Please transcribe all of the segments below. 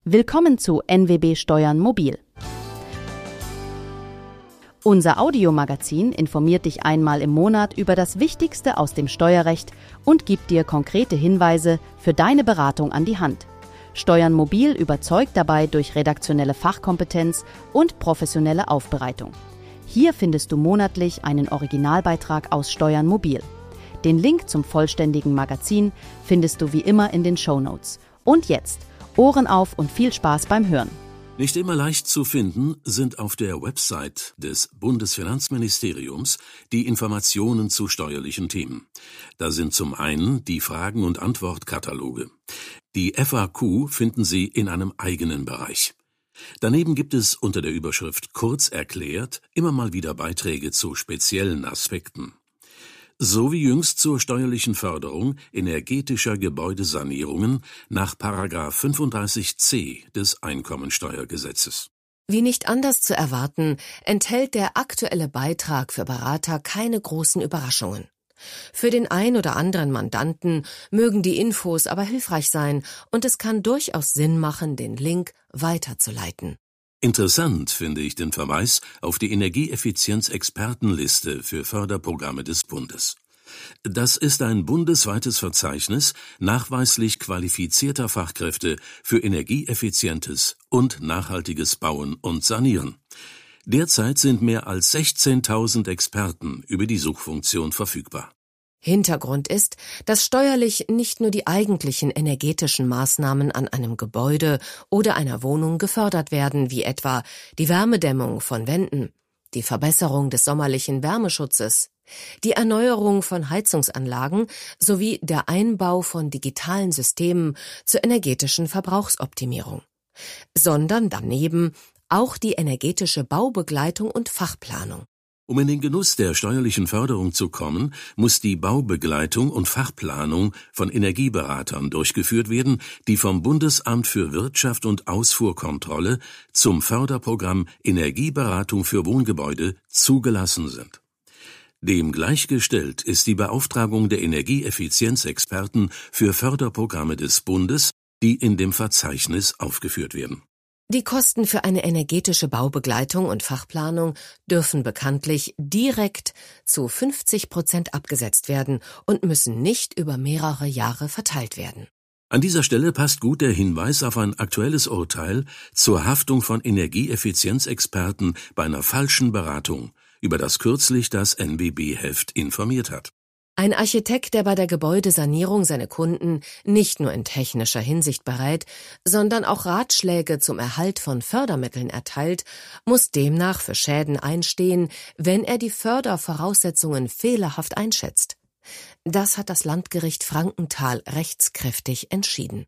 Willkommen zu NWB Steuern Mobil. Unser Audiomagazin informiert dich einmal im Monat über das Wichtigste aus dem Steuerrecht und gibt dir konkrete Hinweise für deine Beratung an die Hand. Steuern Mobil überzeugt dabei durch redaktionelle Fachkompetenz und professionelle Aufbereitung. Hier findest du monatlich einen Originalbeitrag aus Steuern Mobil. Den Link zum vollständigen Magazin findest du wie immer in den Shownotes. Und jetzt, Ohren auf und viel Spaß beim Hören. Nicht immer leicht zu finden sind auf der Website des Bundesfinanzministeriums die Informationen zu steuerlichen Themen. Da sind zum einen die Fragen- und Antwortkataloge. Die FAQ finden Sie in einem eigenen Bereich. Daneben gibt es unter der Überschrift Kurz erklärt immer mal wieder Beiträge zu speziellen Aspekten. So wie jüngst zur steuerlichen Förderung energetischer Gebäudesanierungen nach § 35c des Einkommensteuergesetzes. Wie nicht anders zu erwarten, enthält der aktuelle Beitrag für Berater keine großen Überraschungen. Für den ein oder anderen Mandanten mögen die Infos aber hilfreich sein und es kann durchaus Sinn machen, den Link weiterzuleiten. Interessant finde ich den Verweis auf die Energieeffizienz-Expertenliste für Förderprogramme des Bundes. Das ist ein bundesweites Verzeichnis nachweislich qualifizierter Fachkräfte für energieeffizientes und nachhaltiges Bauen und Sanieren. Derzeit sind mehr als 16.000 Experten über die Suchfunktion verfügbar. Hintergrund ist, dass steuerlich nicht nur die eigentlichen energetischen Maßnahmen an einem Gebäude oder einer Wohnung gefördert werden, wie etwa die Wärmedämmung von Wänden, die Verbesserung des sommerlichen Wärmeschutzes, die Erneuerung von Heizungsanlagen sowie der Einbau von digitalen Systemen zur energetischen Verbrauchsoptimierung, sondern daneben auch die energetische Baubegleitung und Fachplanung. Um in den Genuss der steuerlichen Förderung zu kommen, muss die Baubegleitung und Fachplanung von Energieberatern durchgeführt werden, die vom Bundesamt für Wirtschaft und Ausfuhrkontrolle zum Förderprogramm Energieberatung für Wohngebäude zugelassen sind. Dem gleichgestellt ist die Beauftragung der Energieeffizienzexperten für Förderprogramme des Bundes, die in dem Verzeichnis aufgeführt werden. Die Kosten für eine energetische Baubegleitung und Fachplanung dürfen bekanntlich direkt zu 50% abgesetzt werden und müssen nicht über mehrere Jahre verteilt werden. An dieser Stelle passt gut der Hinweis auf ein aktuelles Urteil zur Haftung von Energieeffizienzexperten bei einer falschen Beratung, über das kürzlich das NWB-Heft informiert hat. Ein Architekt, der bei der Gebäudesanierung seine Kunden nicht nur in technischer Hinsicht berät, sondern auch Ratschläge zum Erhalt von Fördermitteln erteilt, muss demnach für Schäden einstehen, wenn er die Fördervoraussetzungen fehlerhaft einschätzt. Das hat das Landgericht Frankenthal rechtskräftig entschieden.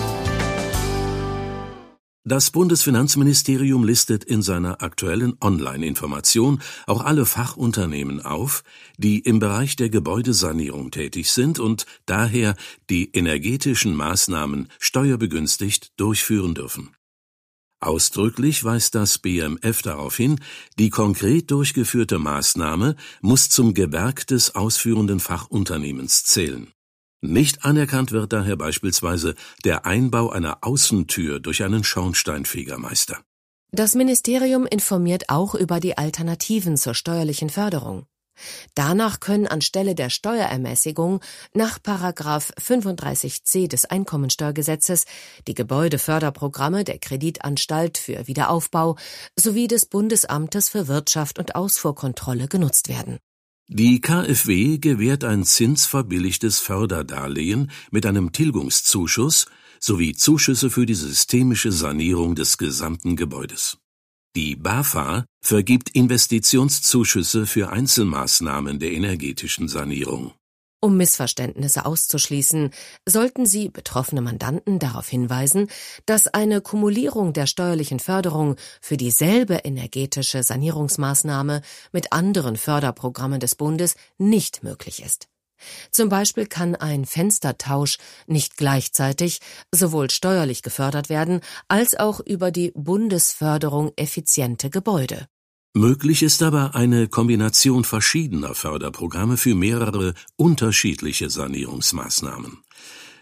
Das Bundesfinanzministerium listet in seiner aktuellen Online-Information auch alle Fachunternehmen auf, die im Bereich der Gebäudesanierung tätig sind und daher die energetischen Maßnahmen steuerbegünstigt durchführen dürfen. Ausdrücklich weist das BMF darauf hin, die konkret durchgeführte Maßnahme muss zum Gewerk des ausführenden Fachunternehmens zählen. Nicht anerkannt wird daher beispielsweise der Einbau einer Außentür durch einen Schornsteinfegermeister. Das Ministerium informiert auch über die Alternativen zur steuerlichen Förderung. Danach können anstelle der Steuerermäßigung nach § 35c des Einkommensteuergesetzes die Gebäudeförderprogramme der Kreditanstalt für Wiederaufbau sowie des Bundesamtes für Wirtschaft und Ausfuhrkontrolle genutzt werden. Die KfW gewährt ein zinsverbilligtes Förderdarlehen mit einem Tilgungszuschuss sowie Zuschüsse für die systemische Sanierung des gesamten Gebäudes. Die BAFA vergibt Investitionszuschüsse für Einzelmaßnahmen der energetischen Sanierung. Um Missverständnisse auszuschließen, sollten Sie betroffene Mandanten darauf hinweisen, dass eine Kumulierung der steuerlichen Förderung für dieselbe energetische Sanierungsmaßnahme mit anderen Förderprogrammen des Bundes nicht möglich ist. Zum Beispiel kann ein Fenstertausch nicht gleichzeitig sowohl steuerlich gefördert werden, als auch über die Bundesförderung effiziente Gebäude. Möglich ist aber eine Kombination verschiedener Förderprogramme für mehrere unterschiedliche Sanierungsmaßnahmen.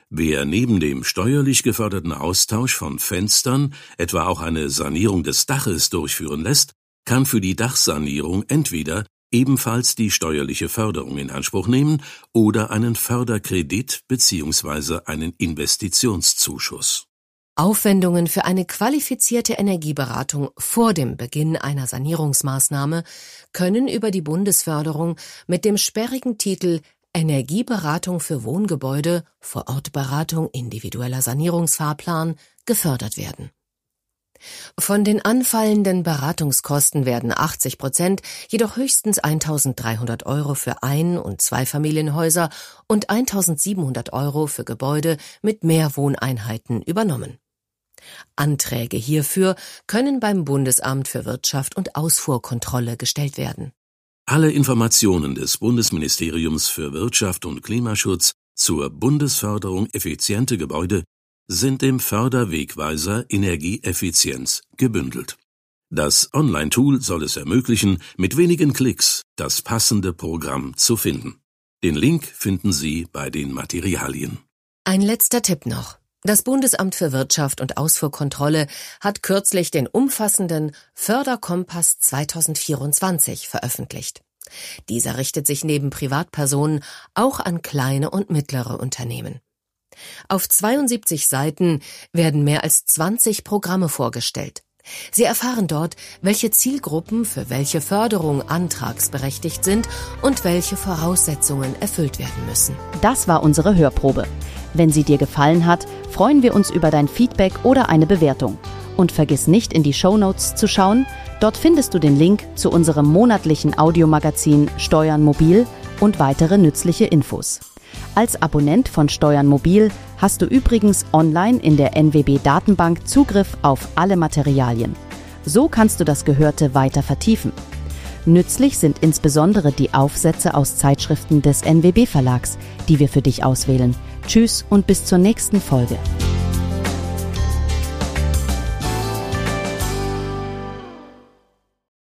Wer neben dem steuerlich geförderten Austausch von Fenstern etwa auch eine Sanierung des Daches durchführen lässt, kann für die Dachsanierung entweder ebenfalls die steuerliche Förderung in Anspruch nehmen oder einen Förderkredit bzw. einen Investitionszuschuss. Aufwendungen für eine qualifizierte Energieberatung vor dem Beginn einer Sanierungsmaßnahme können über die Bundesförderung mit dem sperrigen Titel Energieberatung für Wohngebäude, Vorortberatung, individueller Sanierungsfahrplan gefördert werden. Von den anfallenden Beratungskosten werden 80%, jedoch höchstens 1.300 € für Ein- und Zweifamilienhäuser und 1.700 € für Gebäude mit mehr Wohneinheiten übernommen. Anträge hierfür können beim Bundesamt für Wirtschaft und Ausfuhrkontrolle gestellt werden. Alle Informationen des Bundesministeriums für Wirtschaft und Klimaschutz zur Bundesförderung effiziente Gebäude sind im Förderwegweiser Energieeffizienz gebündelt. Das Online-Tool soll es ermöglichen, mit wenigen Klicks das passende Programm zu finden. Den Link finden Sie bei den Materialien. Ein letzter Tipp noch. Das Bundesamt für Wirtschaft und Ausfuhrkontrolle hat kürzlich den umfassenden Förderkompass 2024 veröffentlicht. Dieser richtet sich neben Privatpersonen auch an kleine und mittlere Unternehmen. Auf 72 Seiten werden mehr als 20 Programme vorgestellt. Sie erfahren dort, welche Zielgruppen für welche Förderung antragsberechtigt sind und welche Voraussetzungen erfüllt werden müssen. Das war unsere Hörprobe. Wenn sie dir gefallen hat, freuen wir uns über dein Feedback oder eine Bewertung. Und vergiss nicht, in die Shownotes zu schauen. Dort findest du den Link zu unserem monatlichen Audiomagazin Steuern Mobil und weitere nützliche Infos. Als Abonnent von Steuern Mobil hast du übrigens online in der NWB-Datenbank Zugriff auf alle Materialien. So kannst du das Gehörte weiter vertiefen. Nützlich sind insbesondere die Aufsätze aus Zeitschriften des NWB-Verlags, die wir für dich auswählen. Tschüss und bis zur nächsten Folge.